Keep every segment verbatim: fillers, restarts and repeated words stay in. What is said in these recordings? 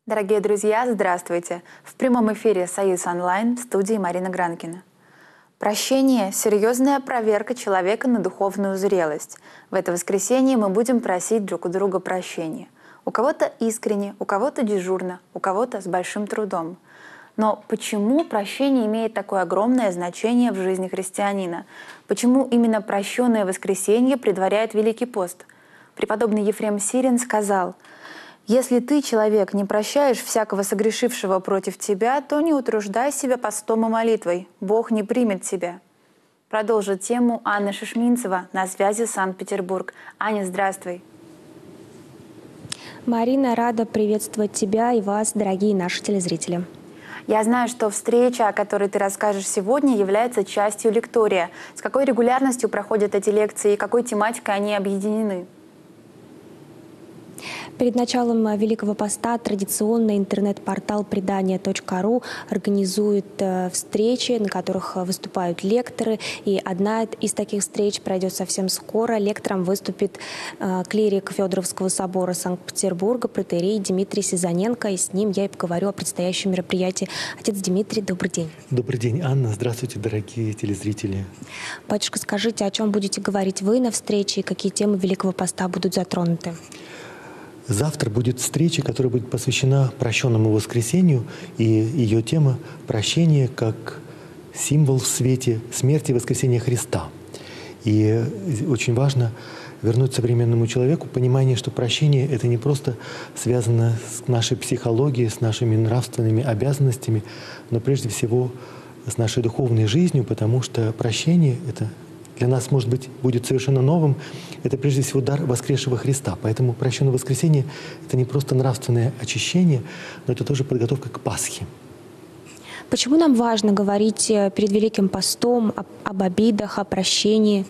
Дорогие друзья, здравствуйте! В прямом эфире «Союз онлайн» в студии Марина Гранкина. Прощение – серьезная проверка человека на духовную зрелость. В это воскресенье мы будем просить друг у друга прощения. У кого-то искренне, у кого-то дежурно, у кого-то с большим трудом. Но почему прощение имеет такое огромное значение в жизни христианина? Почему именно прощенное воскресенье предваряет Великий пост? Преподобный Ефрем Сирин сказал: «Если ты, человек, не прощаешь всякого согрешившего против тебя, то не утруждай себя постом и молитвой. Бог не примет тебя». Продолжит тему Анна Шишминцева, на связи Санкт-Петербург. Аня, здравствуй. Марина, рада приветствовать тебя и вас, дорогие наши телезрители. Я знаю, что встреча, о которой ты расскажешь сегодня, является частью лектория. С какой регулярностью проходят эти лекции и какой тематикой они объединены? Перед началом Великого Поста традиционно интернет-портал предания точка ру организует э, встречи, на которых выступают лекторы. И одна из таких встреч пройдет совсем скоро. Лектором выступит э, клирик Федоровского собора Санкт-Петербурга, протоиерей Дмитрий Сизаненко. И с ним я и поговорю о предстоящем мероприятии. Отец Дмитрий, добрый день. Добрый день, Анна. Здравствуйте, дорогие телезрители. Батюшка, скажите, о чем будете говорить вы на встрече и какие темы Великого Поста будут затронуты? Завтра будет встреча, которая будет посвящена прощенному воскресению, и ее тема «Прощение как символ в свете смерти и воскресения Христа». И очень важно вернуть современному человеку понимание, что прощение — это не просто связано с нашей психологией, с нашими нравственными обязанностями, но прежде всего с нашей духовной жизнью, потому что прощение — это для нас, может быть, будет совершенно новым. Это прежде всего дар воскресшего Христа. Поэтому прощенное воскресенье — это не просто нравственное очищение, но это тоже подготовка к Пасхе. Почему нам важно говорить перед Великим постом об, об обидах, о прощении?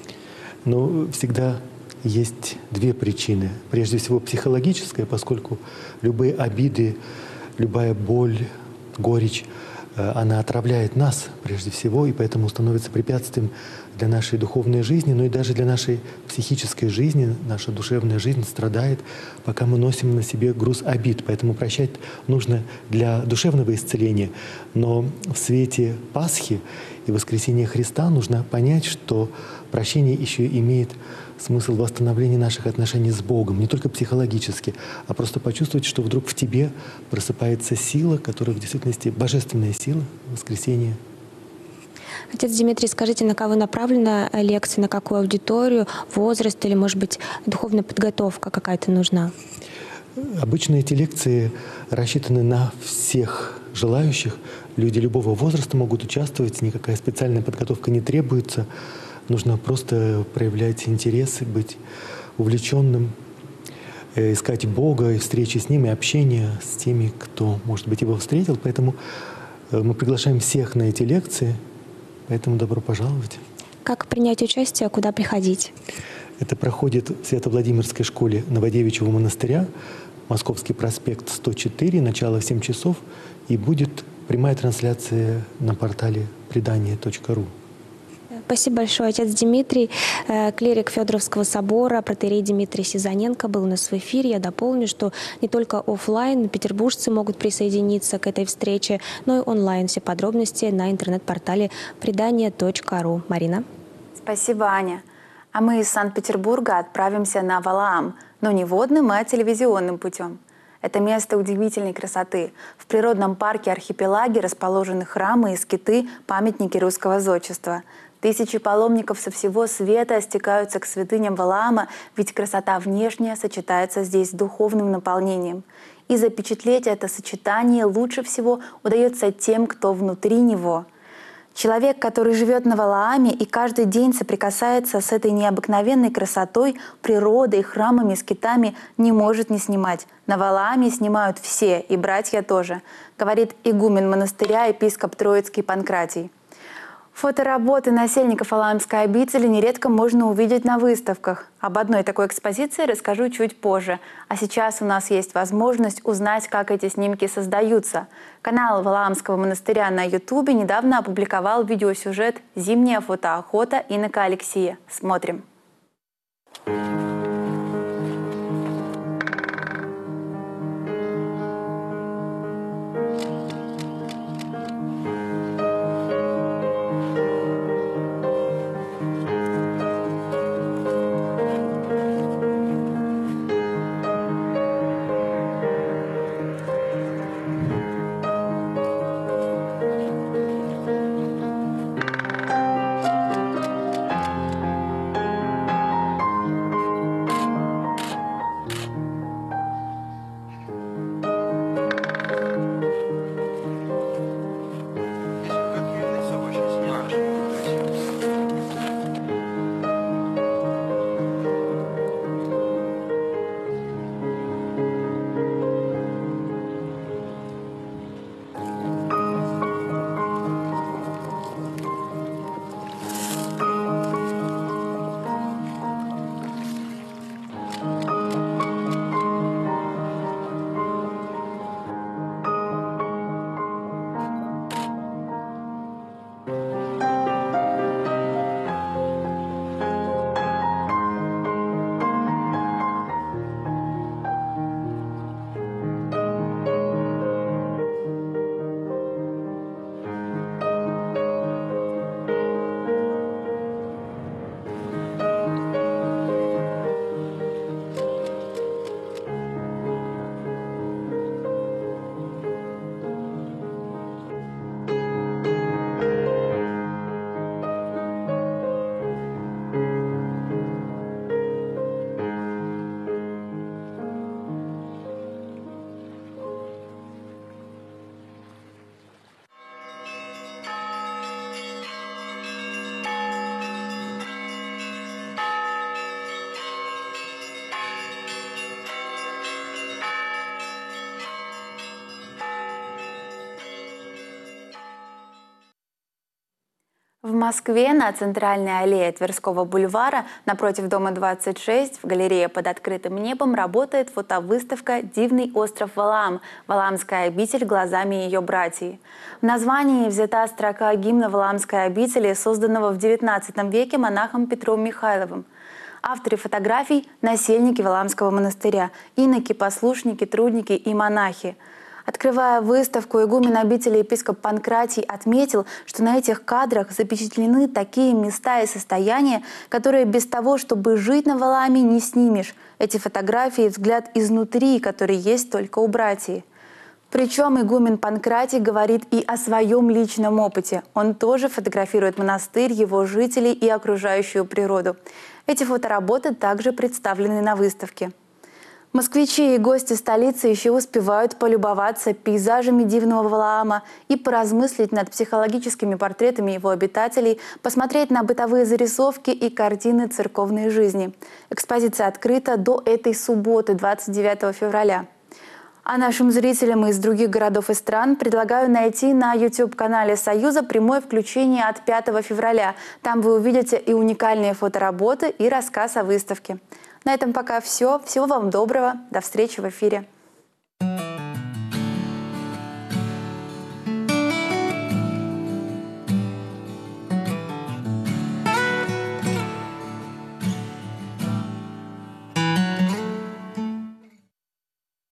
Ну, всегда есть две причины. Прежде всего психологическая, поскольку любые обиды, любая боль, горечь, она отравляет нас прежде всего, и поэтому становится препятствием для нашей духовной жизни, но и даже для нашей психической жизни. Наша душевная жизнь страдает, пока мы носим на себе груз обид. Поэтому прощать нужно для душевного исцеления. Но в свете Пасхи и воскресения Христа нужно понять, что прощение еще имеет смысл восстановления наших отношений с Богом, не только психологически, а просто почувствовать, что вдруг в тебе просыпается сила, которая в действительности божественная сила воскресения. Отец Дмитрий, скажите, на кого направлена лекция, на какую аудиторию, возраст или, может быть, духовная подготовка какая-то нужна? Обычно эти лекции рассчитаны на всех желающих. Люди любого возраста могут участвовать, никакая специальная подготовка не требуется. Нужно просто проявлять интерес, быть увлеченным, искать Бога, и встречи с Ним, и общение с теми, кто, может быть, Его встретил. Поэтому мы приглашаем всех на эти лекции. Поэтому добро пожаловать. Как принять участие, куда приходить? Это проходит в Свято-Владимирской школе Новодевичьего монастыря, Московский проспект сто четыре, начало в семь часов, и будет прямая трансляция на портале предания точка ру. Спасибо большое, отец Дмитрий. Клирик Федоровского собора, протоиерей Дмитрий Сизаненко был у нас в эфире. Я дополню, что не только офлайн петербуржцы могут присоединиться к этой встрече, но и онлайн. Все подробности на интернет-портале предания точка ру. Марина. Спасибо, Аня. А мы из Санкт-Петербурга отправимся на Валаам, но не водным, а телевизионным путем. Это место удивительной красоты. В природном парке архипелаги расположены храмы и скиты, памятники русского зодчества. Тысячи паломников со всего света стекаются к святыням Валаама, ведь красота внешняя сочетается здесь с духовным наполнением. И запечатлеть это сочетание лучше всего удается тем, кто внутри него. Человек, который живет на Валааме и каждый день соприкасается с этой необыкновенной красотой, природой, храмами, скитами, не может не снимать. На Валааме снимают все, и братья тоже, говорит игумен монастыря епископ Троицкий Панкратий. Фотоработы насельников Валаамской обители нередко можно увидеть на выставках. Об одной такой экспозиции расскажу чуть позже. А сейчас у нас есть возможность узнать, как эти снимки создаются. Канал Валаамского монастыря на Ютубе недавно опубликовал видеосюжет «Зимняя фотоохота инока Алексия». Смотрим. В Москве на центральной аллее Тверского бульвара напротив дома двадцать шесть в галерее «Под открытым небом» работает фотовыставка «Дивный остров Валаам. Валаамская обитель глазами ее братьев». В названии взята строка гимна Валаамской обители, созданного в девятнадцатом веке монахом Петром Михайловым. Авторы фотографий – насельники Валаамского монастыря, иноки, послушники, трудники и монахи. Открывая выставку, игумен обители епископ Панкратий отметил, что на этих кадрах запечатлены такие места и состояния, которые без того, чтобы жить на Валааме, не снимешь. Эти фотографии – взгляд изнутри, который есть только у братьев. Причем игумен Панкратий говорит и о своем личном опыте. Он тоже фотографирует монастырь, его жителей и окружающую природу. Эти фотоработы также представлены на выставке. Москвичи и гости столицы еще успевают полюбоваться пейзажами дивного Валаама и поразмыслить над психологическими портретами его обитателей, посмотреть на бытовые зарисовки и картины церковной жизни. Экспозиция открыта до этой субботы, двадцать девятого февраля. А нашим зрителям из других городов и стран предлагаю найти на YouTube-канале Союза прямое включение от пятого февраля. Там вы увидите и уникальные фотоработы, и рассказ о выставке. На этом пока все. Всего вам доброго. До встречи в эфире.